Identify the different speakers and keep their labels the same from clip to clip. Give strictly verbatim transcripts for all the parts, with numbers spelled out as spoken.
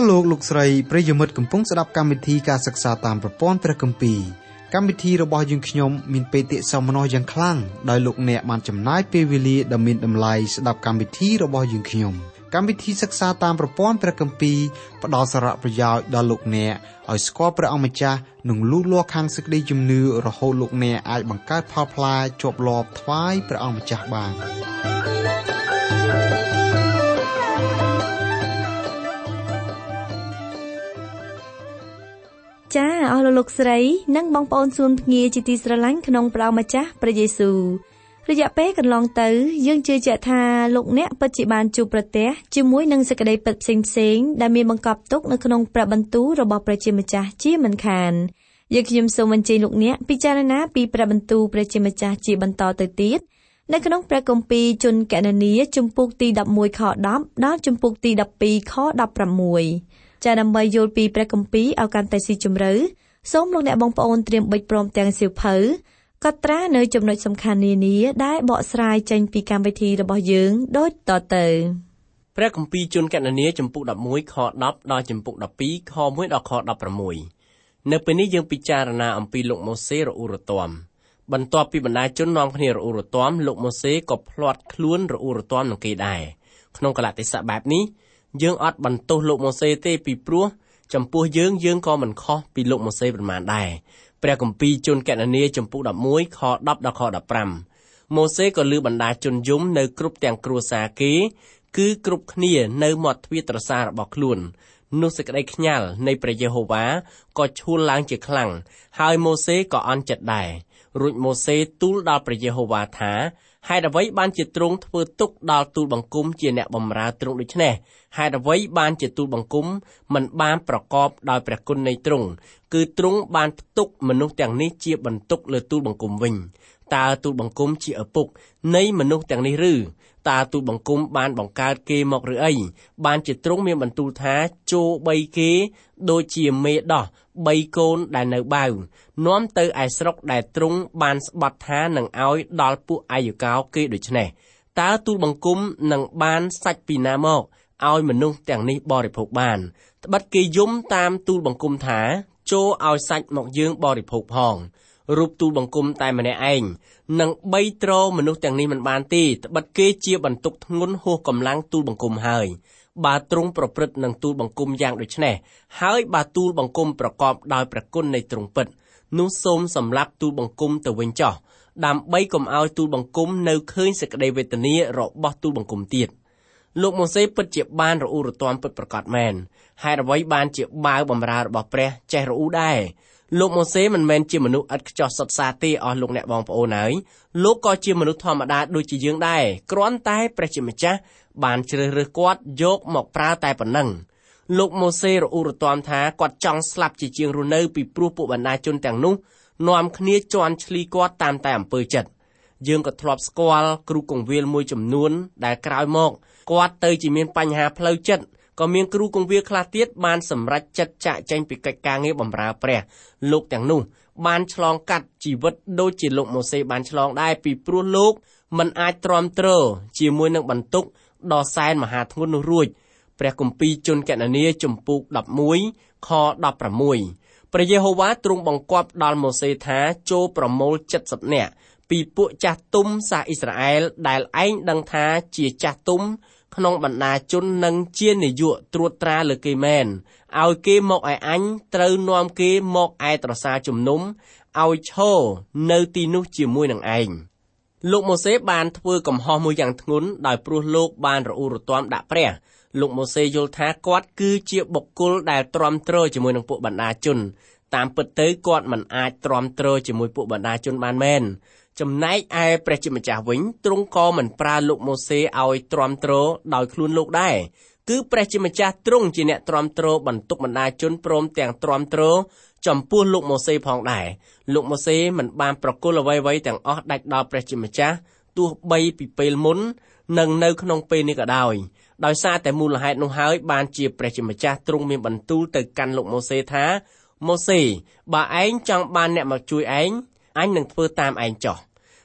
Speaker 1: លោកលោកស្រីប្រិយមិត្តកំពុងស្ដាប់កម្មវិធីការសិក្សាតាមប្រព័ន្ធព្រះគម្ពីរកម្មវិធីរបស់យើងខ្ញុំមានបេតិសោមនស្សយ៉ាងខ្លាំងដោយលោកអ្នកបានចំណាយពេលវេលាដ៏មានតម្លៃស្ដាប់កម្មវិធីរបស់យើងខ្ញុំកម្មវិធីសិក្សាតាមប្រព័ន្ធព្រះគម្ពីរផ្ដល់សារៈប្រយោជន៍ដល់លោកអ្នកឲ្យស្គាល់ព្រះអង្គម្ចាស់និងលូតលាស់ខាងសេចក្តីជំនឿរហូតលោកអ្នកអាចបង្កើតផលផ្លែជាប់លាប់ថ្វាយព្រះអង្គម្ចាស់បាន
Speaker 2: ចាអស់លោកលោកស្រីនិងបងប្អូនសួនភ្ងាជាទីស្រឡាញ់ក្នុងព្រះអង្គម្ចាស់ព្រះយេស៊ូវរយៈពេលកន្លងទៅយើងជឿជាក់ថាលោកអ្នកពិតជាបានជួបប្រទះជាមួយនឹងសេចក្តីពិតផ្សេងផ្សេងដែលមានបង្កប់ទុកនៅក្នុងព្រះបន្ទូលរបស់ព្រះជាម្ចាស់ជាមិនខានយើងខ្ញុំសូមអញ្ជើញលោកអ្នកពិចារណាពីព្រះបន្ទូលព្រះជាម្ចាស់ជាបន្តទៅទៀតនៅក្នុងព្រះគម្ពីរជនកណនីជំពូកទីដប់មួយខដប់ដល់ជំពូកទីដប់ពីរខដប់ប្រាំមួយចាដើម្បីយល់ពីព្រះគម្ពីរឲ្យកាន់តែស៊ីជម្រៅសូមលោកអ្នកបងប្អូនត្រៀមបិចព្រមទាំងសៀវភៅកត់ត្រានៅចំណុចសំខាន់នានាដែលបកស្រាយចេញពីកម្មវិធីរបស់យើងដូចតទៅ
Speaker 3: ព្រះគម្ពីរជនកណនីជំពូកដប់មួយខដប់ដល់ជំពូកដប់ពីរខមួយដល់ខដប់ប្រាំមួយនៅពេលនេះយើងពិចារណាអំពីលោកម៉ូសេរអ៊ូរទាំបន្ទាប់ពីបណ្ដាជននាំគ្នារអ៊ូរទាំលោកម៉ូសេក៏ភ្លាត់ខ្លួនរអ៊ូរទាំនឹងគេដែរក្នុងកលៈទេសៈបែបនេះយើងអត់បន្ទោសលោកម៉ូសេទេពីព្រោះចំពោះយើងយើងក៏មិនខុសពីលោកម៉ូសេប្រមាណដែរព្រះគម្ពីរជនកណនីជំពូកដប់មួយខដប់ដល់ខដប់ប្រាំម៉ូសេក៏លើបណ្ដាជនយំនៅគ្រប់ទាំងគ្រួសារគេគឺគ្រប់គ្នានៅមាត់ទ្វារត្រសាររបស់ខ្លួននោះសេចក្តីខ្ញាល់នៃព្រះយេហូវ៉ាក៏ឈួលឡើងជាខ្លាំងហើយម៉ូសេក៏អន់ចិត្តដែររួចម៉ូសេទូលដល់ព្រះយេហូវ៉ាថាហេតុអ្វីបានជាទ្រង់ធ្វើទុកដល់ទូលបង្គំជាអ្នកបម្រើទ្រង់ដូច្នេះហេតុអ្វីបានជាទូលបង្គំមិនបានប្រកបដោយព្រះគុណនៃទ្រង់គឺទ្រង់បានផ្ទុកមនុស្សទាំងនេះជាបន្ទុកលើទូលបង្គំវិញតើទូលបង្គំជាឪពុកនៃមនុស្សទាំងនេះឬតើទូលបង្គំបានបង្កើតគេមកឬអីបានជាទ្រង់មានបន្ទូលថាចូលបីគេដូចជាមេដោះបីកូនដែលនៅបាវនាំទៅឯស្រុកដែលទ្រង់បានស្បត់ថានឹងឲ្យដល់ពួកអាយកោគេដូច្នេះតើទូលបង្គំនឹងបានសាច់ពីណាមកឲ្យមនុស្សទាំងនេះបរិភោគបានត្បិតគេយំតាមទូលបង្គំថាចូលឲ្យសាច់មកយើងបរិភោគផងរូបទូលបង្គំតែម្នាក់ឯងនឹងបីត្រមនុស្សទាំងនេះមិនបានទេត្បិតគេជាបន្ទុកធ្ងន់ហួសកម្លាំងទូលបង្គំហើយបើទ្រង់ប្រព្រឹត្តនឹងទូលបង្គំយ៉ាងដូចនេះហើយបើទូលបង្គំប្រកបដោយព្រះគុណនៃទ្រង់ពិតនោះសូមសម្លាប់ទូលបង្គំទៅវិញចោះដើម្បីកុំឲ្យទូលបង្គំនៅឃើញសេចក្តីវេទនារបស់ទូលបង្គំទៀតលោកម៉ូសេពិតជាបានរអ៊ូរទាំពិតប្រាកដមែនហេតុអ្វីបានជាបាវបម្រើរបស់ព្រះចេះរអ៊ូដែរលោកម៉ូសេមិនមែនជាមនុស្សឥតខ្ចោះសុទ្ធសាធទេអស់លោកអ្នកបងប្អូនហើយលោកក៏ជាមនុស្សធម្មតាដូចជាយើងដែរគ្រាន់តែព្រះជាម្ចាស់បានជ្រើសរើសគាត់យកមកប្រើតែប៉ុណ្ណឹងលោកម៉ូសេរអ៊ូរទាំថាគាត់ចង់ស្លាប់ជាជាងរស់នៅពីព្រោះពួកបណ្ដាជនទាំងនោះនាំគ្នាជន់ឈ្លីគាត់តាមតែអំពើចិត្តយើងក៏ធ្លាប់ស្គាល់គ្រូកង្វាលមួយចំនួនដែលក្រោយមកគាត់ទៅជាមានបញ្ហាផ្លូវចិត្តក៏មានគ្រូកង្វាលខ្លះទៀតបានសម្រេចចិត្តចាកចេញពីកិច្ចការងារបម្រើព្រះលោកទាំងនោះបានឆ្លងកាត់ជីវិតដូចជាលោកម៉ូសេបានឆ្លងដែរពីព្រោះលោកមិនអាចទ្រាំទ្រជាមួយនឹងបន្ទុកដ៏សែនមហាធ្ងន់នោះរួចព្រះគម្ពីរជនកណនីជំពូកដប់មួយខដប់ប្រាំមួយព្រះយេហូវ៉ាទ្រង់បង្គាប់ដល់ម៉ូសេថាចូលប្រមូលเจ็ดสิบនាក់ពីពួកចាស់ទុំសាសអ៊ីស្រាអែលដែលឯងដឹងថាជាចាស់ទុំក្នុងបណ្ដាជននឹងជានាយកត្រួតត្រាលើគេមែនឲ្យគេមកឲ្យអញត្រូវនាំគេមកឯត្រសាជំនុំឲ្យឈរនៅទីនោះជាមួយនឹងឯងលោកម៉ូសេបានធ្វើកំហុសមួយយ៉ាងធ្ងន់ដោយព្រោះលោកបានរអ៊ូរទាំដាក់ព្រះលោកម៉ូសេយល់ថាគាត់គឺជាបុគ្គលដែលទ្រាំទ្រជាមួយនឹងពួកបណ្ដាជនតាមពិតទៅគាត់មិនអាចទ្រាំទ្រជាមួយពួកបណ្ដាជនបានមែនចំណែកឯព្រះជាម្ចាស់វិញទ្រង់ក៏មិនប្រើលោកម៉ូសេឲ្យទ្រាំទ្រដោយខ្លួនលោកដែរគឺព្រះជាម្ចាស់ទ្រង់ជាអ្នកទ្រាំទ្របន្ទុកបណ្ដាជនព្រមទាំងទ្រាំទ្រចំពោះលោកម៉ូសេផងដែរលោកម៉ូសេមិនបានប្រគល់អ្វីៗទាំងអស់ដាច់ដល់ព្រះជាម្ចាស់ទោះបីពីពេលមុននិងនៅក្នុងពេលនេះក៏ដោយដោយសារតែមូលហេតុនោះហើយបានជាព្រះជាម្ចាស់ទ្រង់មានបន្ទូលទៅកាន់លោកម៉ូសេថាម៉ូសេបើឯងចង់បានអ្នកមកជួយឯងអញនឹងធ្វើតាមឯងចោះ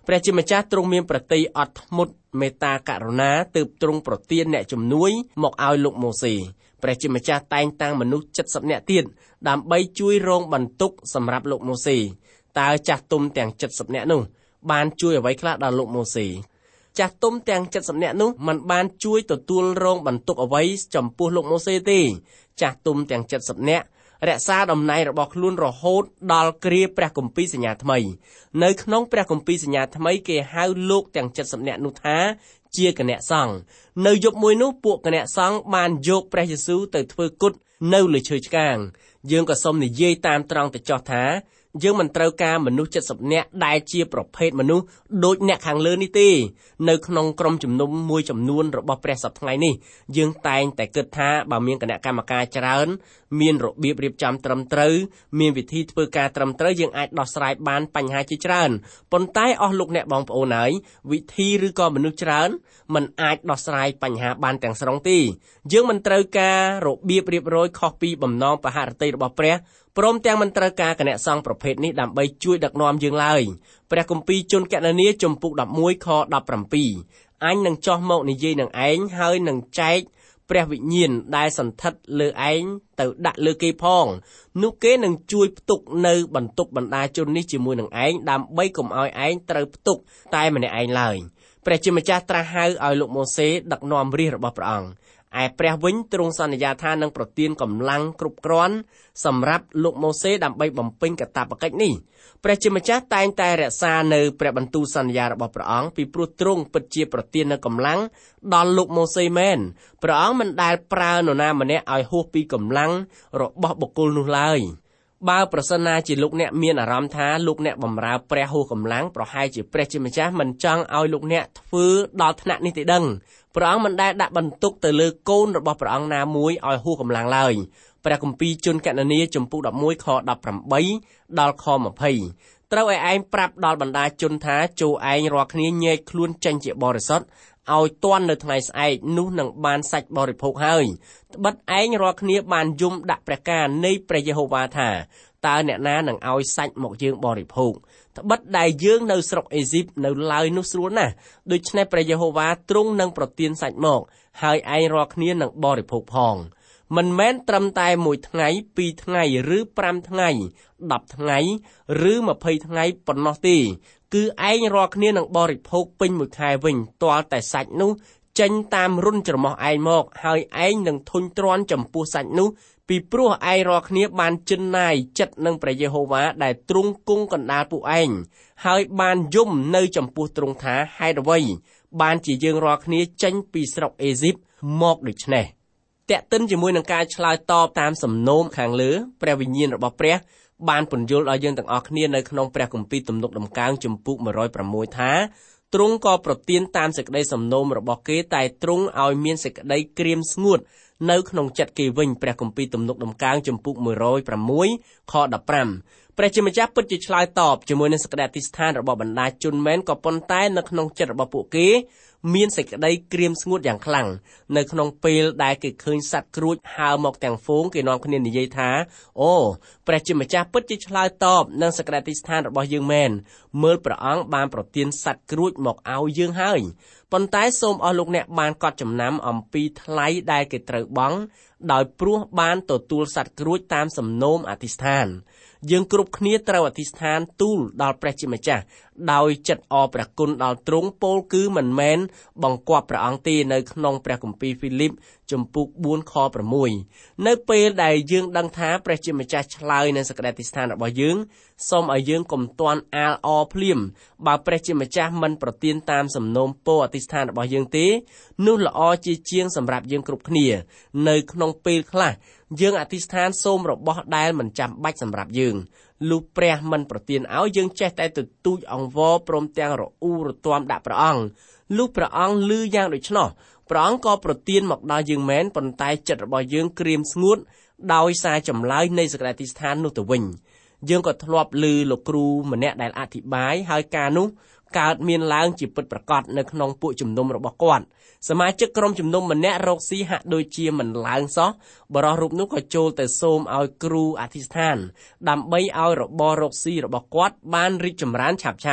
Speaker 3: ព្រះជាម្ចាស់ទ្រង់មានប្រតិអត់ធ្មត់មេត្តាករុណាទើបទ្រង់ប្រទានអ្នកជំនួយមកឲ្យលោកម៉ូសេព្រះជាម្ចាស់តែងតាំងមនុស្សเจ็ดสิบនាក់ទៀតដើម្បីជួយរងបន្ទុកសម្រាប់លោកម៉ូសេតើចាស់ទុំទាំងเจ็ดสิบនាក់នោះបានជួយអ្វីខ្លះដល់លោកម៉ូសេចាស់ទុំទាំងเจ็ดสิบនាក់នោះមិនបានជួយទទួលរងបន្ទុកអ្វីចំពោះលោកម៉ូសេទេចាស់ទុំទាំងเจ็ดสิบនាក់រក្សាតំណែងរបស់ខ្លួនរហូតដល់គ្រាព្រះគម្ពីរសញ្ញាថ្មីនៅក្នុងព្រះគម្ពីរសញ្ញាថ្មីគេហៅលោកទាំងเจ็ดสิบនាក់នោះថាជាគណៈសង្ឃនៅយប់មួយនោះពួកគណៈសង្ឃបានយកព្រះយេស៊ូវទៅធ្វើគុតនៅលើឈើឆ្កាងយើងក៏សូមនិយាយតាមត្រង់ទៅចោះថាយើងមិនត្រូវការមនុស្សเจ็ดสิบនាក់ដែលជាប្រភេទមនុស្សដូចអ្នកខាងលើនេះទេនៅក្នុងក្រុមជំនុំមួយចំនួនរបស់ព្រះសប្តាហ៍ថ្ងៃនេះយើងតែងតែគិតថាបើមានគណៈកម្មការច្រើនមានរបៀបរៀបចំត្រឹមត្រូវមានវិធីធ្វើការត្រឹមត្រូវយើងអាចដោះស្រាយបានបញ្ហាជាច្រើនប៉ុន្តែអស់លោកអ្នកបងប្អូនហើយវិធីឬក៏មនុស្សច្រើនมันអាចដោះស្រាយបញ្ហាបានទាំងស្រុងទេយើងមិនត្រូវការរបៀបរៀបរយខុសពីបំណងបហរតិរបស់ព្រះព្រមទាំងមិនត្រូវការគណៈសង្ឃប្រភេទនេះដើម្បីជួយដឹកនាំយើងឡើយព្រះគម្ពីរជនកណនីជំពូកelevenខseventeenអញនឹងចោះមកនិយាយនឹងឯងហើយនឹងចែកព្រះវិញ្ញាណដែលសន្ធិដ្ឋលើឯងទៅដាក់លើគេផងនោះគេនឹងជួយផ្ទុកនៅបន្ទុកបណ្ដាជននេះជាមួយនឹងឯងដើម្បីកុំឲ្យឯងត្រូវផ្ទុកតែម្នាក់ឯងឡើយព្រះជាម្ចាស់ត្រាស់ហៅឲ្យលោកម៉ូសេដឹកនាំរាជរបស់ព្រះអង្គឯព្រះវិញទ្រង់សន្យាថានឹងប្រទានកម្លាំងគ្រប់គ្រាន់សម្រាប់លោកម៉ូសេដើម្បីបំពេញកាតព្វកិច្ចនេះព្រះជាម្ចាស់តែងតែរក្សានៅព្រះបន្ទូលសន្យារបស់ព្រះអង្គពីព្រោះទ្រង់ពិតជាប្រទាននៅកម្លាំងដល់លោកម៉ូសេមែនព្រះអង្គមិនដែលប្រើនរណាម្នាក់ឲ្យហួសពីកម្លាំងរបស់បុគ្គលនោះឡើយបើប្រសិនណាជាលោកអ្នកមានអារម្មណ៍ថាលោកអ្នកបម្រើព្រះហួសកម្លាំងប្រហែលជាព្រះជាម្ចាស់មិនចង់ឲ្យលោកអ្នកធ្វើដល់ថ្នាក់នេះទេដឹងព្រះអង្គមិនដែលដាក់បន្ទុកទៅលើកូនរបស់ព្រះអង្គណាមួយឲ្យហួសកម្លាំងឡើយព្រះគម្ពីរជនកណនីជំពូកelevenខeighteenដល់ខtwentyត្រូវឲ្យឯងប្រាប់ដល់បណ្ដាជនថាចូលឯងរាល់គ្នាញែកខ្លួនចេញជាបរិសុទ្ធឲ្យទាន់នៅថ្ងៃស្អែកនោះនឹងបានសាច់បរិភោគហើយត្បិតឯងរាល់គ្នាបានយំដាក់ព្រះការនៃព្រះយេហូវ៉ាថាតើអ្នកណានឹងឲ្យសាច់មកយើងបរិភោគត្បិតដែលយើងនៅស្រុកអេស៊ីបនៅឡើយនោះស្រួលណាស់ដូច្នេះព្រះយេហូវ៉ាទ្រង់នឹងប្រទានសាច់មកហើយឯងរាល់គ្នានឹងបរិភោគផងមិនមែនត្រឹមតែមួយថ្ងៃពីរថ្ងៃឬfiveថ្ងៃtenថ្ងៃឬtwentyថ្ងៃប៉ុណ្ណោះទេគឺឯងរាល់គ្នានឹងបរិភោគពេញមួយខែវិញទាល់តែសាច់នោះចេញតាមរុនច្រមុះឯងមកហើយឯងនឹងធុញទ្រាន់ចំពោះសាច់នោះពីព្រោះឯងរាល់គ្នាបានជិនណាយចិត្តនឹងព្រះយេហូវ៉ាដែលទ្រង់គង់កណ្ដាលពួកឯងហើយបានយំនៅចំពោះទ្រង់ថាហេតុអ្វីបានជាយើងរាល់គ្នាចេញពីស្រុកអេស៊ីបមកដូច្នេះតាក់ទិនជាមួយនឹងការឆ្លើយតបតាមសំណូមខាងលើព្រះវិញ្ញាណរបស់ព្រះបានពន្យល់ដល់យើងទាំងអស់គ្នានៅក្នុងព្រះគម្ពីរទំនុកដំកើងជំពូកone oh sixថាទ្រង់ក៏ប្រទានតាមសេចក្តីសំណូមរបស់គេតែទ្រង់ឲ្យមានសេចក្តីក្រៀមស្ងួតនៅក្នុងចិត្តគេវិញព្រះគម្ពីរទំនុកដំកើងជំពូកone oh sixខfifteenព្រះជាម្ចាស់ពិតជាឆ្លើយតបជាមួយនឹងសេចក្តីអធិស្ឋានរបស់បណ្ដាជនមែនក៏ប៉ុន្តែនៅក្នុងចិត្តរបស់ពួកគេមានសេចក្តីក្រៀមស្ងួតយ៉ាងខ្លាំងនៅក្នុងពេលដែលគេឃើញសត្វគ្រួចហើរមកទាំងហ្វូងគេនាំគ្នានិយាយថាអូព្រះជាម្ចាស់ពិតជាឆ្លើយតបនឹងសេចក្តីអធិស្ឋានរបស់យើងមែនមើលព្រះអង្គបានប្រទានសត្វគ្រួចមកឲ្យយើងហើយប៉ុន្តែសូមអស់លោកអ្នកបានកត់ចំណាំអំពីថ្លៃដែលគេត្រូវបង់ដោយព្រោះបានទទួលសត្វគ្រួចតាមសំណូមអធិស្ឋានយើងគ្រប់គ្នាត្រូវអធិស្ឋានទូលដល់ព្រះជាម្ចាស់ដោយចិត្តអរព្រះគុណដល់ទ្រង់ពោលគឺមិនមែនបង្គាប់ព្រះអង្គទេនៅក្នុងព្រះគម្ពីរហ្វីលីបជំពូកfourខsixនៅពេលដែលយើងដឹងថាព្រះជាម្ចាស់ឆ្លើយនឹងសេចក្តីអធិស្ឋានរបស់យើងសូមឲ្យយើងកុំទាន់អាលអរភ្លាមបើព្រះជាម្ចាស់មិនប្រទានតាមសំណូមពរអធិស្ឋានរបស់យើងទេនោះល្អជាជាងសម្រាប់យើងគ្រប់គ្នានៅក្នុងពេលខ្លះយើងអធិស្ឋានសូមរបស់ដែលមិនចាំបាច់សម្រាប់យើងលុះព្រះមិនប្រទានឲ្យយើងចេះតែទទូចអង្វរព្រមទាំងរអ៊ូរទាំដាក់ព្រះអង្គលុះព្រះអង្គឮយ៉ាងដូច្នោះព្រះអង្គក៏ប្រទានមកដល់យើងមែនប៉ុន្តែចិត្តរបស់យើងក្រៀមស្ងួតដោយសារចម្លើយនៃសេចក្តីអធិស្ឋាននោះទៅវិញយើងក៏ធ្លាប់ឮលោកគ្រូម្នាក់ដែលអធិប្បាយហើយការនោះកើតមានឡើងជាពិតប្រាកដនៅក្នុងពួកជំនុំរបស់គាត់សមាជិកក្រុមជំនុំម្នាក់រកស៊ីហាក់ដូចជាមិនឡើងសោះបរិសុទ្ធរូបនោះក៏ចូលទៅសូមឲ្យគ្រូអធិស្ឋានដើម្បីឲ្យរបររកស៊ីរបស់គាត់បានរីកចម្រើនឆាប់ៗ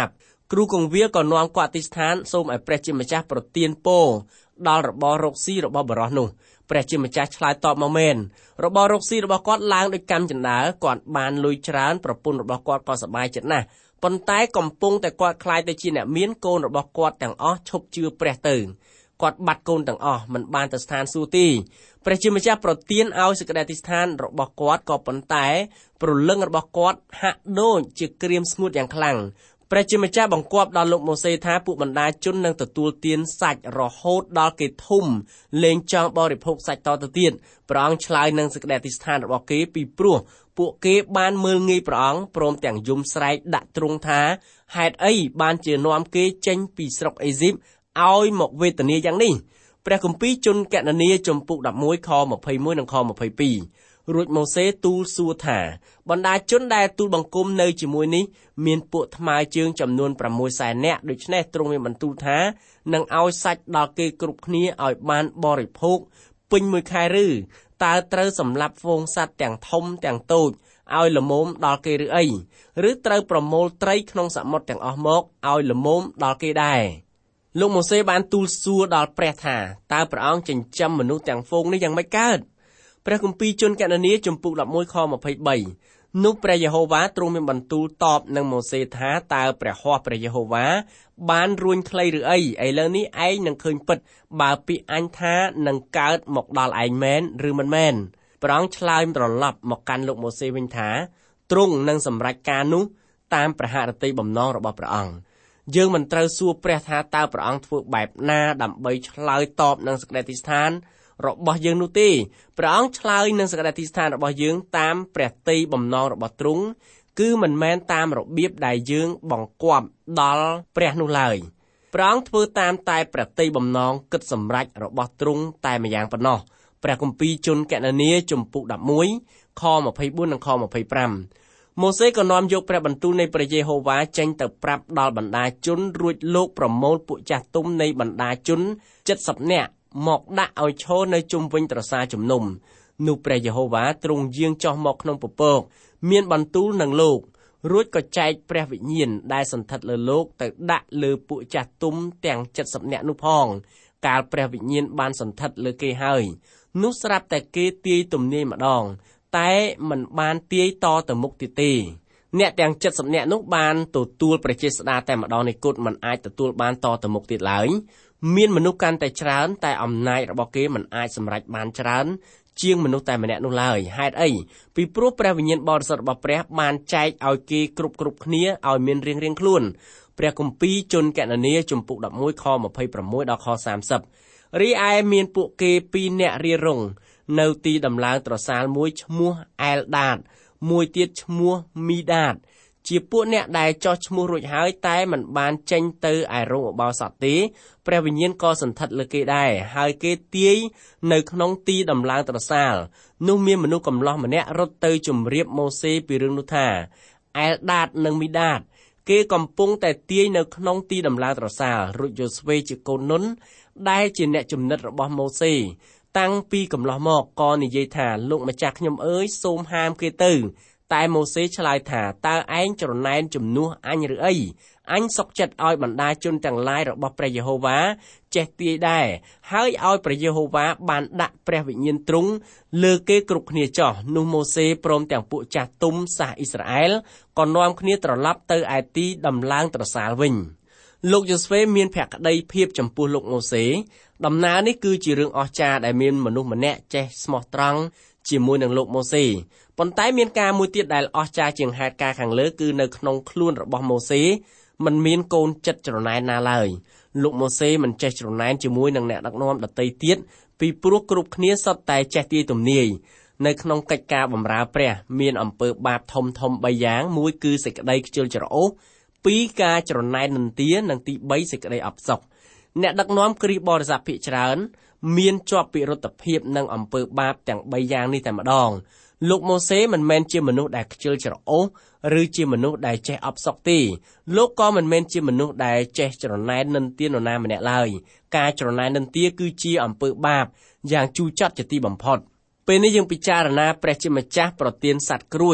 Speaker 3: គ្រូគង្វាលក៏នាំគាត់អធិស្ឋានសូមឲ្យព្រះជាម្ចាស់ប្រទានពរដល់របររកស៊ីរបស់បុរសនោះព្រះជាម្ចាស់ឆ្លើយតបមកមែនរបររកស៊ីរបស់គាត់ឡើងដោយកម្មចិន្តាគាត់បានលុយច្រើនប្រពន្ធរបស់គាត់ក៏សប្បាយចិត្តណាស់ប៉ុន្តែកំពុងតែគាត់ខ្លាចទៅជាអ្នកមានកូនរបស់គាត់ទាំងអស់ឈប់ជឿព្រះទៅគាត់បាត់កូនទាំងអស់មិនបានទៅស្ថានសួគ៌ទេព្រះជាម្ចាស់ប្រទានឲ្យសេចក្តីអធិស្ឋានរបស់គាត់ក៏ប៉ុន្តែព្រលឹងរបស់គាត់ហាក់ដូចជាក្រៀមស្ងួតយ៉ាងខ្លាំងព្រះជាម្ចាស់បង្គាប់ដល់លោកម៉ូសេថាពួកបណ្ដាជននឹងទទួលទានសាច់រហូតដល់គេធំលែងចង់បរិភោគសាច់តទៅទៀតព្រះអង្គឆ្លើយនឹងសេចក្តីអធិស្ឋានរបស់គេពីព្រោះពួកគេបានមើលងាយព្រះអង្គព្រមទាំងយំស្រែកដាក់ទ្រង់ថាហេតុអីបានជានាំគេចេញពីស្រុកអេស៊ីបឲ្យមកវេទនាយ៉ាងនេះព្រះគម្ពីរជនកណនីជំពូកដប់មួយខម្ភៃមួយនិងខម្ភៃពីររួចម៉ូសេទូលសួរថាបណ្ដាជនដែលទូលបង្គំនៅជាមួយនេះមានពួកថ្មើរជើងចំនួនប្រាំមួយសែននាក់ដូច្នេះទ្រង់មានបន្ទូលថានឹងឲ្យសាច់ដល់គេគ្រប់គ្នាឲ្យបានបរិភោគពេញមួយខែឬតើត្រូវសម្លាប់ហ្វូងសត្វទាំងធំទាំងតូចឲ្យល្មមដល់គេឬអីឬត្រូវប្រមូលត្រីក្នុងសមុទ្រទាំងអស់មកឲ្យល្មមដល់គេដែរលោកម៉ូសេបានទូលសួរដល់ព្រះថាតើព្រះអង្គចិញ្ចឹមមនុស្សទាំងហ្វូងនេះយ៉ាងម៉េចកើតព្រះគម្ពីរជនកណនីជំពូកដប់មួយខម្ភៃបីនោះព្រះយេហូវ៉ាទ្រង់មានបន្ទូលតបនឹងម៉ូសេថាតើព្រះហស្ថព្រះយេហូវ៉ាបានរួញខ្លីឬអីឥឡូវនេះឯងនឹងឃើញពិតបើពាក្យអញថានឹងកើតមកដល់ឯងមែនឬមិនមែនព្រះអង្គឆ្លើយត្រឡប់មកកាន់លោកម៉ូសេវិញថាទ្រង់នឹងសម្រេចការនោះតាមព្រះហឫទ័យបំណងរបស់ព្រះអង្គយើងមិនត្រូវសួរព្រះថាតើព្រះអង្គធ្វើបែបណាដើម្បីឆ្លើយតបនឹងសេចក្តីអធិស្ឋានរបស់យើងនោះទេព្រះអង្គឆ្លើយនឹងសេចក្តីអធិស្ឋានរបស់យើងតាមព្រះទ័យបំណងរបស់ទ្រង់គឺមិនមែនតាមរបៀបដែលយើងបង្គាប់ដល់ព្រះនោះឡើយព្រះអង្គធ្វើតាមតែព្រះទ័យបំណងគិតសម្រេចរបស់ទ្រង់តែម្យ៉ាងប៉ុណ្ណោះព្រះគម្ពីរជនកណនីជំពូកដប់មួយខម្ភៃបួននិងខម្ភៃប្រាំម៉ូសេក៏នាំយកព្រះបន្ទូលនៃព្រះយេហូវ៉ាចេញទៅប្រាប់ដល់បណ្ដាជនរួចលោកប្រមូលពួកចាស់ទុំនៃបណ្ដាជនជិតសិបនាក់មកដាក់ឲ្យឈរនៅជុំវិញត្រសាជំនុំនោះព្រះយេហូវ៉ាទ្រង់យាងចុះមកក្នុងពពកមានបន្ទូលនឹងលោករួចក៏ចែកព្រះវិញ្ញាណដែលសន្ធិដ្ឋលើលោកទៅដាក់លើពួកចាស់ទុំទាំងជិតសិបនាក់នោះផងកាលព្រះវិញ្ញាណបានសន្ធិដ្ឋលើគេហើយនោះស្រាប់តែគេទាយទំនាយម្ដងតែមិនបានទាយតទៅមុខទៀតទេអ្នកទាំងជិតសិបនាក់នោះបានទទួលព្រះចេស្តាតែម្ដងនៃគុតមិនអាចទទួលបានតទៅមុខទៀតឡើយមានមនុស្សកាន់តែច្រើនតែអំណាចរបស់គេមិនអាចសម្រេចបានច្រើនជាងមនុស្សតែម្នាក់នោះឡើយហេតុអីពីព្រោះព្រះវិញ្ញាណបរិសុទ្ធរបស់ព្រះបានចែកឲ្យគេគ្រប់គ្រប់គ្នាឲ្យមានរៀងរៀងខ្លួនព្រះគម្ពីរជនកណនីជំពូកដប់មួយខម្ភៃប្រាំមួយដល់ខសាមសិបរីឯមានពួកគេពីរនាក់រៀបរងនៅទីដំឡើងត្រសាលមួយឈ្មោះអែលដាតមួយទៀតឈ្មោះមីដាតជាពួកអ្នកដែលចោះឈ្មោះរួចហើយតែមិនបានចេញទៅឯរោងឧបោសថទេព្រះវិញ្ញាណក៏សន្ធិដ្ឋលើគេដែរហើយគេទាយនៅក្នុងទីដំឡើងត្រសាលនោះមានមនុស្សកំឡោះម្នាក់រត់ទៅជម្រាបម៉ូសេពីរឿងនោះថាអែលដាតនិងមីដាតគេកំពុងតែទាយនៅក្នុងទីដំឡើងត្រសាលរួចយូស្វេជាកូននុនដែលជាអ្នកជំនិតរបស់ម៉ូសេតាំងពីកំឡោះមកក៏និយាយថាលោកម្ចាស់ខ្ញុំអើយសូមហាមគេទៅតែម៉ូសេឆ្លើយថាតើឯងច្រណែនជំនួសអញឬអីអញសុខចិត្តឲ្យបណ្ដាជនទាំងឡាយរបស់ព្រះយេហូវ៉ាចេះទាយដែរហើយឲ្យព្រះយេហូវ៉ាបានដាក់ព្រះវិញ្ញាណទ្រង់លើគេគ្រប់គ្នាចោះនោះម៉ូសេព្រមទាំងពួកចាស់ទុំសាសអ៊ីស្រាអែលក៏នាំគ្នាត្រឡប់ទៅឯទីដំឡើងត្រសាលវិញលោកយូស្វេមានភក្តីភាពចំពោះលោកម៉ូសេដំណើរនេះគឺជារឿងអស្ចារ្យដែលមានមនុស្សម្នាក់ចេះស្មោះត្រង់ជាមួយនឹងលោកម៉ូសេប៉ុន្តែមានការមួយទៀតដែលអស្ចារ្យជាងហេតុការណ៍ខាងលើគឺនៅក្នុងខ្លួនរបស់ម៉ូសេមិនមានកូនចិត្តច្រណែនណាឡើយលោកម៉ូសេមិនចេះច្រណែនជាមួយនឹងអ្នកដឹកនាំដទៃទៀតពីព្រោះគ្រប់គ្នាសុទ្ធតែចេះទាយទំនាយនៅក្នុងកិច្ចការបម្រើព្រះមានអំពើបាបធំធំបីយ៉ាងមួយគឺសេចក្តីខ្ជិលច្រអូសពីរការច្រណែននិន្ទានិងទីបីសេចក្តីអផ្សុកអ្នកដឹកនាំគ្រីស្ទបរិស័ទភាគច្រើនមានជាប់ពិរុទ្ធភាពនឹងអំពើបាបទាំងបីយ៉ាងនេះតែម្ដងលោកម៉ូសេមិនមែនជាមនុស្សដែលខ្ជិលច្រអូសឬជាមនុស្សដែលចេះអផ្សុកទេលោកក៏មិនមែនជាមនុស្សដែលចេះច្រណែននិន្ទាននរណាម្នាក់ឡើយការច្រណែននិន្ទាគឺជាអំពើបាបយ៉ាងជូរចត់ជាទីបំផុតពេលនេះយើងពិចារណាព្រះជាម្ចាស់ប្រទានសត្វក្រួច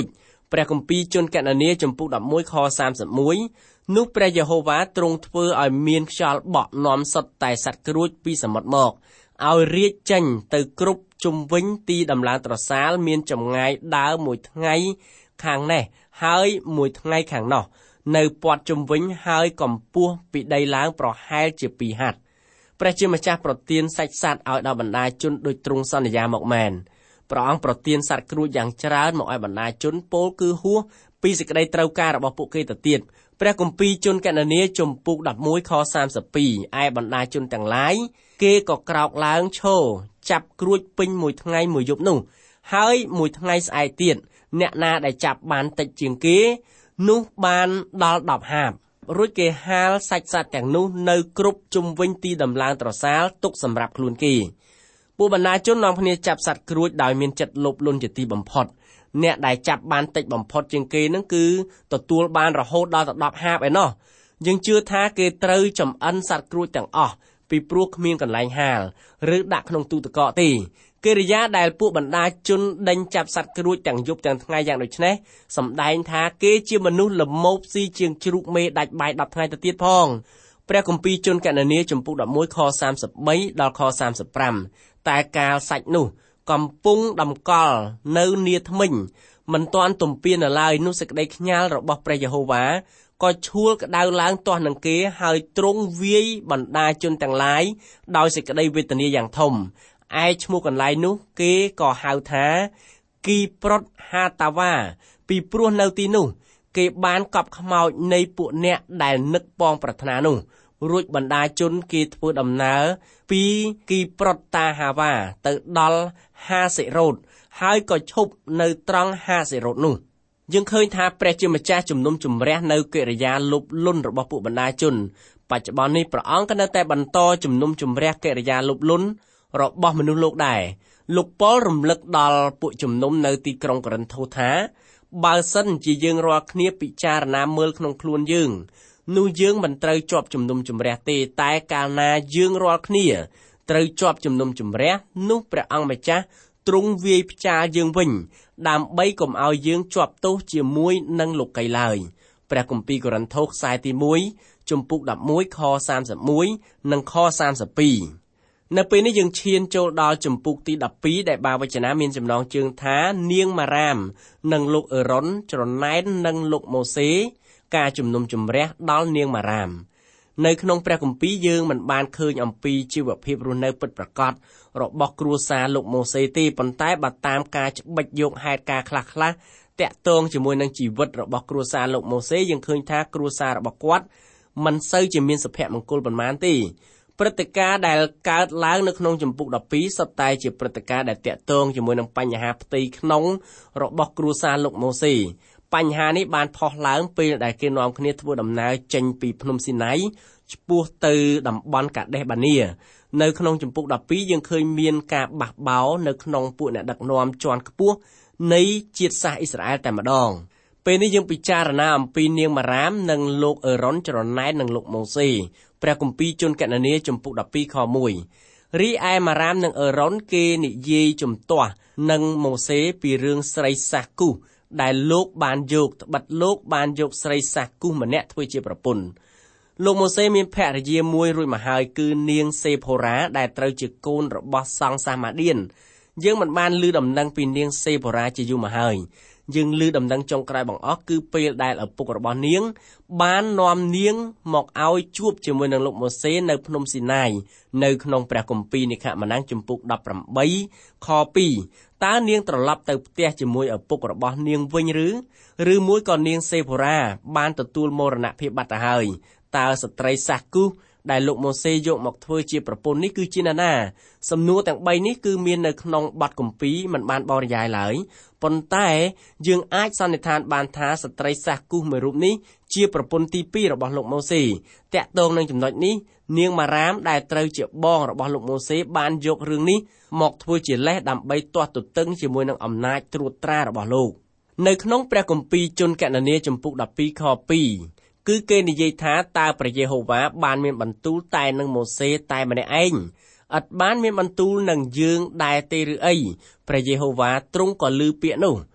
Speaker 3: ព្រះគម្ពីរជនកណនីចំពុកelevenខthirty-oneនោះព្រះយេហូវ៉ាទ្រង់ធ្វើឲ្យមានខ្យល់បក់នាំសុទ្ធតែសត្វក្រួចពីសមុទ្រមកឲ្យរាជចេញទៅគ្រប់ជុំវិញទីដំឡើងត្រសាលមានចម្ងាយដើរមួយថ្ងៃខាងនេះហើយមួយថ្ងៃខាងនោះនៅព័ទ្ធជុំវិញហើយកម្ពស់ពីដីឡើងប្រហែលជាពីរហត្ថព្រះជាម្ចាស់ប្រទានសាច់សត្វឲ្យដល់បណ្ដាជនដោយទ្រង់សន្យាមកមែនព្រះអង្គប្រទានសត្វក្រួចយ៉ាងច្រើនមកឲ្យបណ្ដាជនពោលគឺហួសពីសេចក្តីត្រូវការរបស់ពួកគេទៅទៀតព្រះគម្ពីរជនកណនីចំពុកelevenខthirty-twoឯបណ្ដាជនទាំងឡាយគេក៏ក្រោកឡើងឈរចាប់ក្រួចពេញមួយថ្ងៃមួយយប់នោះហើយមួយថ្ងៃស្អែកទៀតអ្នកណាដែលចាប់បានតិចជាងគេនោះបានដល់ដប់ហាបរួចគេហាលសាច់សត្វទាំងនោះនៅគ្រប់ជុំវិញទីដំឡើងត្រសាលទុកសម្រាប់ខ្លួនគេពួកបណ្ដាជននាំគ្នាចាប់សត្វក្រួចដោយមានចិត្តលោភលន់ជាទីបំផុតអ្នកដែលចាប់បានតិចបំផុតជាងគេនឹងគឺទទួលបានរហូតដល់ទៅដប់ហាបឯណោះយើងជឿថាគេត្រូវចំអិនសត្វក្រួចទាំងអស់ពីព្រោះគ្មានកន្លែងហាលឬដាក់ក្នុងទូទឹកកកទេកិរិយាដែលពួកបណ្ដាជនដេញចាប់សត្វក្រួចទាំងយប់ទាំងថ្ងៃយ៉ាងដូចនេះសម្ដែងថាគេជាមនុស្សល្មោបស៊ីជាងជ្រូកមេដាច់បាយtenថ្ងៃទៅទៀតផងព្រះគម្ពីរជនកណនីចំពុកelevenខthirty-threeដល់ខthirty-fiveតែកាលសាច់នោះកំពុងដំកល់នៅនាថ្មិញមិនទាន់ទំពាននៅឡើយនោះសេចក្តីខ្ញាល់របស់ព្រះយេហូវ៉ាក៏ឈួលក្តៅឡើងទាស់នឹងគេហើយទ្រង់វាយបណ្ដាជនទាំងឡាយដោយសេចក្តីវេទនាយ៉ាងធំឯឈ្មោះកន្លែងនោះគេក៏ហៅថាគីប្រុតហាតាវ៉ាពីព្រោះនៅទីនោះគេបានកប់ខ្មោចនៃពួកអ្នកដែលនឹកពងប្រាថ្នានោះរួចបណ្ដាជនគេធ្វើដំណើរពីគីប្រុតតាហាវ៉ាទៅដល់ហាសេរ៉ូតហើយក៏ឈប់នៅត្រង់ហាសេរ៉ូតនោះយើងឃើញថាព្រះជាម្ចាស់ជំនុំជម្រះនៅកិរិយាលោភលន់របស់ពួកបណ្ដាជនបច្ចុប្បន្ននេះព្រះអង្គក៏នៅតែបន្តជំនុំជម្រះកិរិយាលោភលន់របស់មនុស្សលោកដែរលោកប៉ុលរំលឹកដល់ពួកជំនុំនៅទីក្រុងកូរិនថូសថាបើសិនជាយើងរាល់គ្នាពិចារណាមើលក្នុងខ្លួនយើងនោះយើងមិនត្រូវជាប់ជំនុំជម្រះទេតែកាលណាយើងរាល់គ្នាត្រូវជាប់ជំនុំជម្រះនោះព្រះអង្គម្ចាស់ទ្រង់វាយផ្ចាលយើងវិញដើម្បីកុំឲ្យយើងជាប់ទោសជាមួយនឹងលោកីឡើយព្រះគម្ពីរកូរិនថូសខ្សែទីoneជំពូកelevenខthirty-oneនិងខthirty-twoនៅពេលនេះយើងឈានចូលដល់ជំពូកទីtwelveដែលបាវចនាមានចំណងជើងថានាងម៉ារ៉ាមនិងលោកអេរ៉ុនច្រណែននឹងលោកម៉ូសេការជំនុំជម្រះដល់នាងម៉ារ៉ាមនៅក្នុងព្រះគម្ពីរយើងមិនបានឃើញអំពីជីវភាពរស់នៅពិតប្រាកដរបស់គ្រួសារលោកម៉ូសេទេប៉ុន្តែបើតាមការច្បិចយកហេតុការណ៍ខ្លះៗតាក់ទងជាមួយនឹងជីវិតរបស់គ្រួសារលោកម៉ូសេយើងឃើញថាគ្រួសាររបស់គាត់មិនសូវជាមានសុភមង្គលប៉ុន្មានទេព្រឹត្តិការណ៍ដែលកើតឡើងនៅក្នុងជំពូកtwelveសុទ្ធតែជាព្រឹត្តិការណ៍ដែលតាក់ទងជាមួយនឹងបញ្ហាផ្ទៃក្នុងរបស់គ្រួសារលោកម៉ូសេបញ្ហានេះបានផុសឡើងពេលដែលគេនាំគ្នាធ្វើដំណើរចេញពីភ្នំស៊ីណៃឆ្ពោះទៅតំបន់កាដេសបានីនៅក្នុងជំពូកtwelveយើងឃើញមានការបះបោរនៅក្នុងពួកអ្នកដឹកនាំជាន់ខ្ពស់នៃជាតិសាសន៍អ៊ីស្រាអែលតែម្ដងពេលនេះយើងពិចារណាអំពីនាងម៉ារ៉ាមនិងលោកអេរ៉ុនច្រណែននឹងលោកម៉ូសេព្រះគម្ពីរជនកណនីជំពូកtwelveខoneរីឯម៉ារ៉ាមនិងអេរ៉ុនគេនិយាយជំទាស់នឹងម៉ូសេពីរឿងស្រីសាសគូសដែលលោកបានយកត្បិតលោកបានយកស្រីសាសគូសម្នាក់ធ្វើជាប្រពន្ធលោកម៉ូសេមានភរិយាមួយរួចមកហើយគឺនាងសេផូរ៉ាដែលត្រូវជាកូនរបស់សង្ឃសាម៉ាឌៀនយើងមិនបានឮដំណឹងពីនាងសេផូរ៉ាជាយូរមកហើយយើងឮដំណឹងចុងក្រោយបង្អស់គឺពេលដែលឪពុករបស់នាងបាននាំនាងមកឲ្យជួបជាមួយនឹងលោកម៉ូសេនៅភ្នំស៊ីណាយនៅក្នុងព្រះគម្ពីរនិខម៉ានាំងជំពូកeighteenខtwoតើនាងត្រឡប់ទៅផ្ទះជាមួយឪពុករបស់នាងវិញឬឬមួយក៏នាងសេផូរ៉ាបានទទួលមរណភាពបាត់ទៅហើយតើស្ត្រីសាសគូសដែលលោកម៉ូសេយកមកធ្វើជាប្រពន្ធនេះគឺជានរណាសំណួរទាំងបីនេះគឺមាននៅក្នុងបទគម្ពីរមិនបានបរិយាយឡើយប៉ុន្តែយើងអាចសន្និដ្ឋានបានថាស្ត្រីសាសគូសមួយរូបនេះជាប្រពន្ធទីtwoរបស់លោកម៉ូសេតាក់ទងនឹងចំណុចនេះនាងម៉ារ៉ាមដែលត្រូវជាបងរបស់លោកម៉ូសេបានយករឿងនេះមកធ្វើជាលេសដើម្បីទាស់ទទឹងជាមួយនឹងអំណាចត្រួតត្រារបស់លោកនៅក្នុងព្រះគម្ពីរជនកណនីជំពូកtwelveខtwoគឺគេនិយាយថាតើព្រះយេហូវ៉ាបានមានបន្ទូលតែនឹងម៉ូសេតែម្នាក់ឯងឥតបានមានបន្ទូលនឹងយើងដែរទេឬអីព្រះយេហូវ៉ាទ្រង់ក៏ឮពាក្យនោះ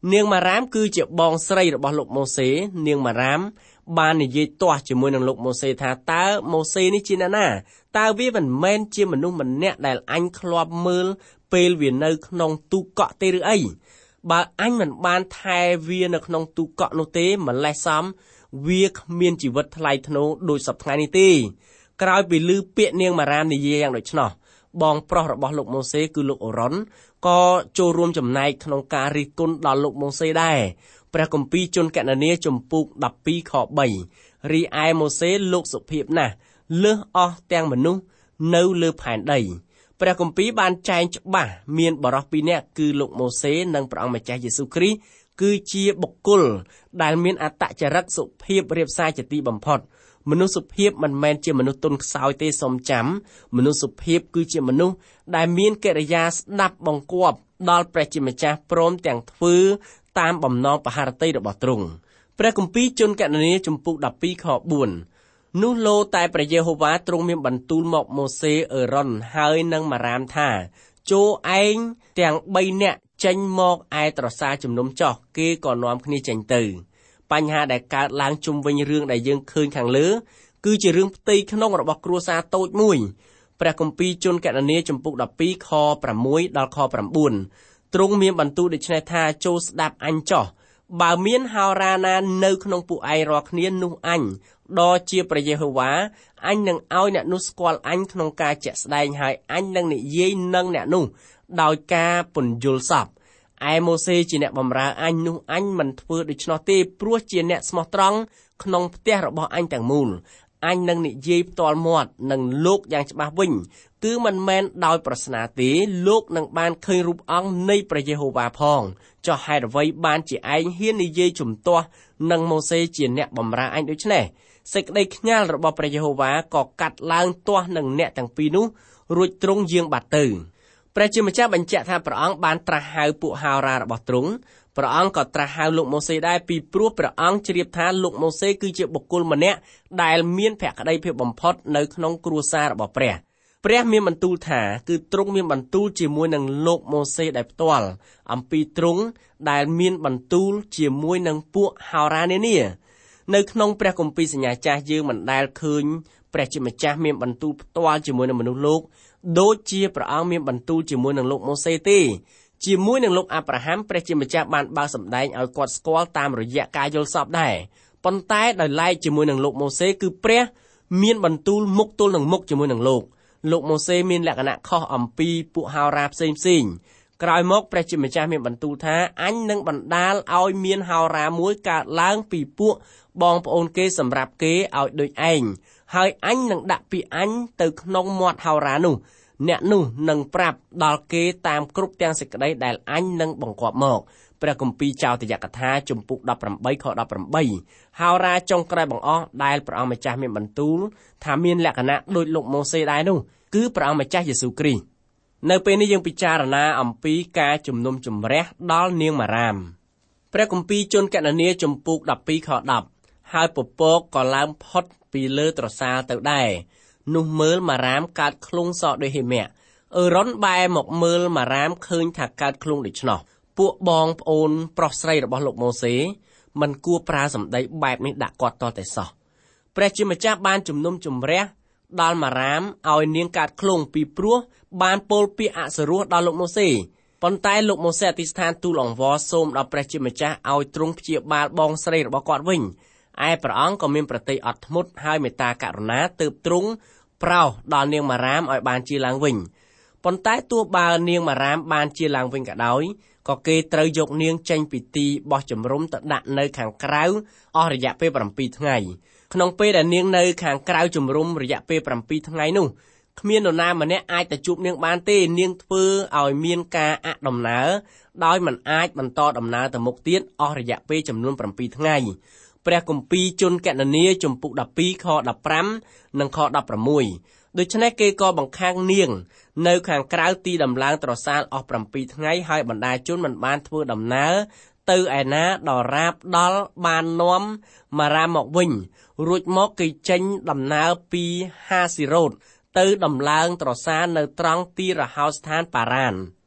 Speaker 3: នាងម៉ារ៉ាមគឺជាបងស្រីរបស់លោកម៉ូសេនាងម៉ារ៉ាមបាននិយាយទាស់ជាមួយនឹងលោកម៉ូសេថាតើម៉ូសេនេះជាអ្នកណាតើវាមិនមែនជាមនុស្សម្នាក់ដែលអញធ្លាប់មើលពេលវានៅក្នុងទូកក់ទេឬអីបើអញមិនបានថែវានៅក្នុងទូកក់នោះទេម្លេះសំវាគ្មានជីវិតថ្លៃថ្នូរដូចសពថ្ងៃនេះទេក្រោយពីឮពាក្យនាងម៉ារ៉ាមនិយាយយ៉ាងដូច្នោះបងប្រុសរបស់លោកម៉ូសេគឺលោកអូរ៉ុនក៏ចូលរួមចំណែកក្នុងការរិះគន់ដល់លោកម៉ូសេដែរព្រះគម្ពីរជនកណនីជំពូកដប់ពីរខបីរីឯម៉ូសេលោកសុភាពណាស់លើសអស់ទាំងមនុស្សនៅលើផែនដីព្រះគម្ពីរបានចែងច្បាស់មានបរិសុទ្ធពីរនាក់គឺលោកម៉ូសេនិងព្រះអង្គម្ចាស់យេស៊ូវគ្រីស្ទគឺជាបុគ្គលដែលមានអត្តចរិតសុភាពរាបសារជាទីបំផុតមនុស្សសុភាពមិនមែនជាមនុស្សទន់ខ្សោយទេសូមចាំមនុស្សសុភាពគឺជាមនុស្សដែលមានកិរិយាស្ដាប់បង្គាប់ដល់ព្រះជាម្ចាស់ព្រមទាំងធ្វើតាមបំណងបហារតីរបស់ទ្រង់ព្រះគម្ពីរជនកណនីជំពូកដប់ពីរខបួននោះលោតែព្រះយេហូវ៉ាទ្រង់មានបន្ទូលមកម៉ូសេអេរ៉ុនហើយនឹងម៉ារ៉ាមថាចូលឯងទាំងបីនាក់ចេញមកឯត្រសាជំនុំចោះគេក៏នាំគ្នាចេញទៅបញ្ហាដែលកើតឡើងជុំវិញរឿងដែលយើងឃើញខាងលើគឺជារឿងផ្ទៃក្នុងរបស់គ្រួសារតូចមួយព្រះគម្ពីរជនកណនីជំពូកដប់ពីរខប្រាំមួយដល់ខប្រាំបួនទ្រង់មានបន្ទូលដូច្នេះថាចូលស្ដាប់អញចោះបើមានហោរាណានៅក្នុងពួកឯងរាល់គ្នានោះអញដ៏ជាព្រះយេហូវ៉ាអញនឹងឲ្យអ្នកនោះស្គាល់អញក្នុងការជាក់ស្ដែងហើយអញនឹងនិយាយនឹងអ្នកនោះដោយការពន្យល់សពឯម៉ូសេជាអ្នកបម្រើអញនោះអញមិនធ្វើដូច្នោះទេព្រោះជាអ្នកស្មោះត្រង់ក្នុងផ្ទះរបស់អញទាំងមូលអញនឹងនិយាយផ្ទាល់មាត់នឹងលោកយ៉ាងច្បាស់វិញគឺមិនមែនដោយប្រស្នាទេលោកនឹងបានឃើញរូបអង្គនៃព្រះយេហូវ៉ាផងចុះហេតុអ្វីបានជាឯងហ៊ាននិយាយជំទាស់នឹងម៉ូសេជាអ្នកបម្រើអញដូច្នេះសេចក្តីខ្ញាល់របស់ព្រះយេហូវ៉ាក៏កាត់ឡើងទាស់នឹងអ្នកទាំងពីរនោះរួចទ្រង់យាងបាត់ទៅព្រះជាម្ចាស់បញ្ជាក់ថាព្រះអង្គបានត្រាស់ហៅពួកហោរារបស់ទ្រង់ព្រះអង្គក៏ត្រាស់ហៅលោកម៉ូសេដែរពីព្រោះព្រះអង្គជ្រាបថាលោកម៉ូសេគឺជាបុគ្គលម្នាក់ដែលមានភក្តីភាពបំផុតនៅក្នុងគ្រួសាររបស់ព្រះព្រះមានបន្ទូលថាគឺទ្រង់មានបន្ទូលជាមួយនឹងលោកម៉ូសេដែលផ្ទាល់អំពីទ្រង់ដែលមានបន្ទូលជាមួយនឹងពួកហោរានានានៅក្នុងព្រះគម្ពីរសញ្ញាចាស់យើងមិនដែលឃើញព្រះជាម្ចាស់មានបន្ទូលផ្ទាល់ជាមួយនឹងមនុស្សលោកដូចជាព្រះអង្គមានបន្ទូលជាមួយនឹងលោកម៉ូសេទេជាមួយនឹងលោកអាប់រ៉ាហាំព្រះជាម្ចាស់បានបើកសម្ដែងឲ្យគាត់ស្គាល់តាមរយៈការយល់សប្តិដែរប៉ុន្តែដោយឡែកជាមួយនឹងលោកម៉ូសេគឺព្រះមានបន្ទូលមុខទល់នឹងមុខជាមួយនឹងលោកលោកម៉ូសេមានលក្ខណៈខុសអំពីពួកហោរាផ្សេងផ្សេងក្រោយមកព្រះជាម្ចាស់មានបន្ទូលថាអញនឹងបណ្ដាលឲ្យមានហោរាមួយកើតឡើងពីពួកបងប្អូនគេសម្រាប់គេឲ្យដូចឯងហើយអញនឹងដាក់ពាក្យអញទៅក្នុងមាត់ហោរានោះអ្នកនោះនឹងប្រាប់ដល់គេតាមគ្រប់ទាំងសេចក្តីដែលអញនឹងបង្គាប់មកព្រះគម្ពីរចោទយកថាជំពូកដប់ប្រាំបីខដប់ប្រាំបីហោរាចុងក្រោយបង្អស់ដែលព្រះអង្គម្ចាស់មានបន្ទូលថាមានលក្ខណៈដូចលោកម៉ូសេដែរនោះគឺព្រះអង្គម្ចាស់យេស៊ូវគ្រីស្ទនៅពេលនេះយើងពិចារណាអំពីការជំនុំជម្រះដល់នាងម៉ារ៉ាមព្រះគម្ពីរជនកណនីជំពូកដប់ពីរខដប់ហើយពពកក៏ឡើងផុតពីលើត្រសាលទៅដែរនោះមើលម៉ារ៉ាមកើតឃ្លុងសក់ដោយហេម៉ាអឺរ៉ុនបែរមកមើលម៉ារ៉ាមឃើញថាកើតឃ្លុងដូច្នោះពួកបងប្អូនប្រុសស្រីរបស់លោកម៉ូសេមិនគួរប្រើសម្ដីបែបនេះដាក់គាត់តតែសោះព្រះជាម្ចាស់បានជំនុំជម្រះដល់ម៉ារ៉ាមឲ្យនាងកើតឃ្លុងពីព្រោះបានពោលពាក្យអសុរោះដល់លោកម៉ូសេប៉ុន្តែលោកម៉ូសេអធិស្ឋានទូលអង្វរសូមដល់ព្រះជាម្ចាស់ឲ្យទ្រង់ព្យាបាលបងស្រីរបស់គាត់វិញឯព្រះអង្គក៏មានប្រតិអត់ធ្មត់ហើយមេត្តាករុណាទើបទ្រង់ប្រោសដល់នាងម៉ារ៉ាមឲ្យបានជាឡើងវិញប៉ុន្តែទោះបើនាងម៉ារ៉ាមបានជាឡើងវិញក៏ដោយក៏គេត្រូវយកនាងចេញពីទីបោះជំរំទៅដាក់នៅខាងក្រៅអស់រយៈពេលប្រាំពីរថ្ងៃក្នុងពេលដែលនាងនៅខាងក្រៅជំរំរយៈពេលប្រាំពីរថ្ងៃនោះគ្មាននរណាម្នាក់អាចទៅជួបនាងបានទេនាងធ្វើឲ្យមានការអដំណើរដោយមិនអាចបន្តដំណើរទៅមុខទៀតអស់រយៈពេលចំនួនប្រាំពីរថ្ងៃព្រះគម្ពីរជនកណនីជំពូកដប់ពីរខដប់ប្រាំនិងខដប់ប្រាំមួយដូច្នេះគេក៏បង្ខាំងនាងនៅខាងក្រៅទីដំឡើងត្រសាលអស់ប្រាំពីរថ្ងៃហើយបណ្ដាជនមិនបានធ្វើដំណើរទៅឯណាដល់រាបដល់បាននាំម៉ារ៉ាមមកវិញរួចមកគេចេញដំណើរពីហាស៊ីរ៉ូតទៅដំឡើងត្រសាលនៅត្រង់ទីរហោស្ថានប៉ារ៉ាន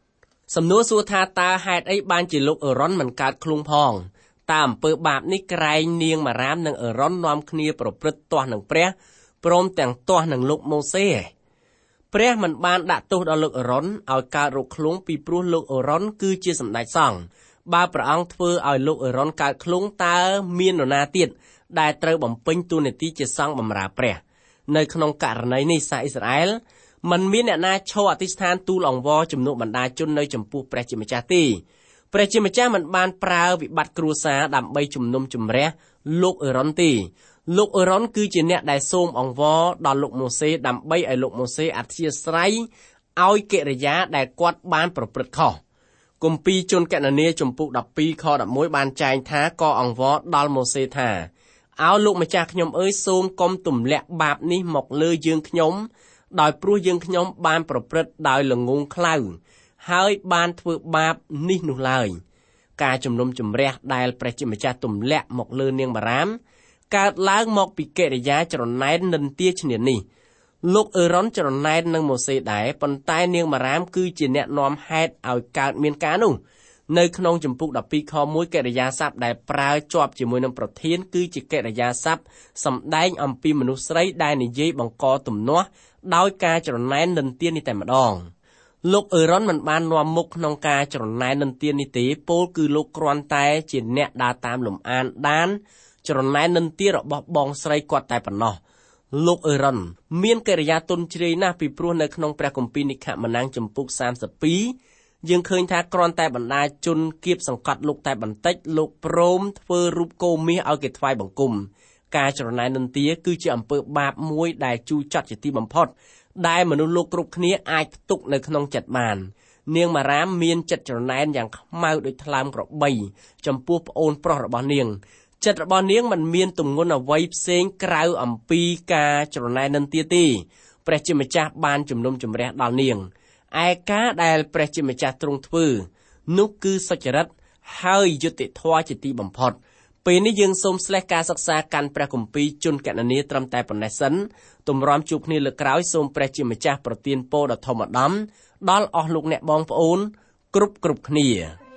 Speaker 3: សំណួរសួរថាតើហេតុអីបានជាលោកអេរ៉ុនមិនកើតឃ្លួងផងតើអំពើបាបនេះក្រែងនាងម៉ារ៉ាមនិងអេរ៉ុននាំគ្នាប្រព្រឹត្តទាស់នឹងព្រះព្រមទាំងទាស់នឹងលោកម៉ូសេព្រះមិនបានដាក់ទោសដល់លោកអេរ៉ុនឲ្យកើតរោគឃ្លួងពីព្រោះលោកអេរ៉ុនគឺជាសម្ដេចសង្ឃបើព្រះអង្គធ្វើឲ្យលោកអេរ៉ុនកើតឃ្លួងតើមាននរណាទៀតដែលត្រូវបំពេញតួនាទីជាសង្ឃបម្រើព្រះនៅក្នុងករណីនេះសាសអ៊ីស្រាអែលមិនមានអ្នកណាឈរអធិស្ឋានទូលអង្វរជំនួសបណ្ដាជននៅចំពោះព្រះជាម្ចាស់ទេព្រះជាម្ចាស់មិនបានប្រើវិបត្តិគ្រួសារដើម្បីជំនុំជម្រះលោកអេរ៉ុនទេលោកអេរ៉ុនគឺជាអ្នកដែលសូមអង្វរដល់លោកម៉ូសេដើម្បីឲ្យលោកម៉ូសេអធ្យាស្រ័យឲ្យកិរិយាដែលគាត់បានប្រព្រឹត្តខុសគម្ពីរជនគណនាជំពូកដប់ពីរខដប់មួយបានចែងថាក៏អង្វរដល់ម៉ូសេថាឲ្យលោកម្ចាស់ខ្ញុំអើយសូមកុំទម្លាក់បាបនេះមកលើយើងខ្ញុំដោយព្រោះយើងខ្ញុំបានប្រព្រឹត្តដោយល្ងងខ្លៅហើយបានធ្វើបាបនេះនោះឡើយការជំនុំជម្រះដែលព្រះជាម្ចាស់ទម្លាក់មកលើនាងបារាមកើតឡើងមកពីកិរិយាច្រណែននិន្ទាឈ្នានេះលោកអេរ៉ុនច្រណែននឹងម៉ូសេដែរប៉ុន្តែនាងបារាមគឺជាអ្នកនាំហេតុឲ្យកើតមានការនោះនៅក្នុងជំពូកដប់ពីរខមួយកិរិយាសព្ទដែលប្រើជាប់ជាមួយនឹងប្រធានគឺជាកិរិយាសព្ទសម្ដែងអំពីមនុស្សស្រីដែលនិយាយបង្កទំនាស់ដោយការច្រណែននិន្ទានេះតែម្ដងលោកអេរ៉ុនមិនបាននាំមុខក្នុងការច្រណែននិន្ទានេះទេពោលគឺលោកគ្រាន់តែជាអ្នកដើរតាមលំអានដានច្រណែននិន្ទារបស់បងស្រីគាត់តែប៉ុណ្ណោះលោកអេរ៉ុនមានកិរិយាទន់ជ្រាយណាស់ពីព្រោះនៅក្នុងព្រះគម្ពីរនិខម៉ានាំងជំពូកសាមសិបពីរយើងឃើញថាគ្រាន់តែបណ្ដាជនគៀបសង្កត់លោកតែបន្តិចលោកព្រមធ្វើរូបគោមាសឲ្យគេថ្វាយបង្គំការច្រណែននិន្ទាគឺជាអំពើបាបមួយដែលជូរចត់ជាទីបំផុតដែលមនុស្សលោកគ្រប់គ្នាអាចផ្ទុកនៅក្នុងចិត្តបាននាងម៉ារ៉ាមមានចិត្តច្រណែនយ៉ាងខ្មៅដូចថ្លើមក្របីចំពោះប្អូនប្រុសរបស់នាងចិត្តរបស់នាងមិនមានទម្ងន់អ្វីផ្សេងក្រៅអំពីការច្រណែននិន្ទាទេព្រះជាម្ចាស់បានជំនុំជម្រះដល់នាងឯការដែលព្រះជាម្ចាស់ទ្រង់ធ្វើនោះគឺសុចរិតហើយយុត្តិធម៌ជាទីបំផុតពេលនេះយើងសូមស្លេះការសិក្សាកាន់ព្រះគម្ពីរជនគណនាត្រឹមតែប៉ុណ្ណេះសិនទម្រាំជួបគ្នាលើកក្រោយសូមព្រះជាម្ចាស់ប្រទានពរដ៏ធំឧត្តមដល់អស់លោកអ្នកបងប្អូនគ្រប់គ្រប់គ្នា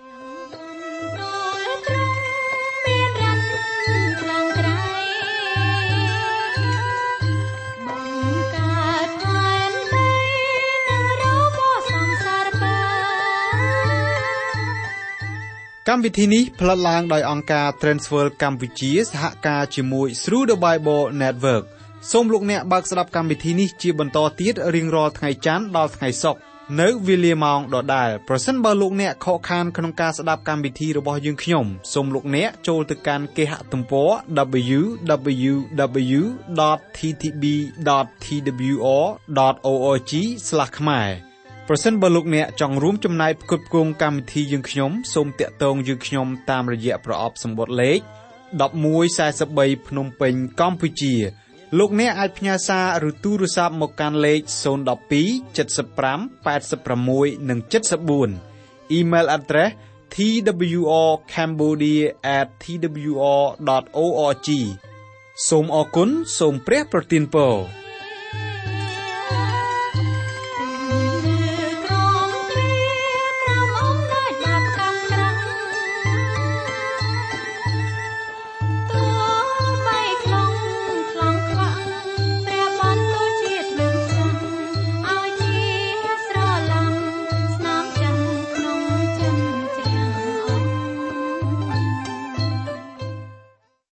Speaker 1: កម្មវិធីនេះផលិតឡើងដោយអង្គការ Transworld កម្ពុជាសហការជាមួយ Through the Bible Network សូមលោកអ្នកបើកស្ដាប់កម្មវិធីនេះជាបន្តទៀតរៀងរាល់ថ្ងៃច័ន្ទដល់ថ្ងៃសុក្រនៅវេលាម៉ោងដដែលប្រសិនបើលោកអ្នកខកខានក្នុងការស្ដាប់កម្មវិធីរបស់យើងខ្ញុំសូមលោកអ្នកចូលទៅកាន់គេហទំព័រ double-u double-u double-u ដត t t b ដត t w r ដត org ស្លាស ខ្មែរប្រសិនបើលោកអ្នកចង់រួមចំណែកផ្គត់ផ្គង់កម្មវិធីយើងខ្ញុំសូមតាក់ទងយើងខ្ញុំតាមរយៈប្រអប់សម្បត្តិលេខmột một bốn baភ្នំពេញកម្ពុជាលោកអ្នកអាចផ្ញើសារឬទូរស័ព្ទមកកាន់លេខศูนย์ หนึ่ง สอง เจ็ด ห้า แปด หก និង เจ็ด สี่ Email address t w r cambodia at t w r dot org សូមអរគុណសូមព្រះប្រទានពរ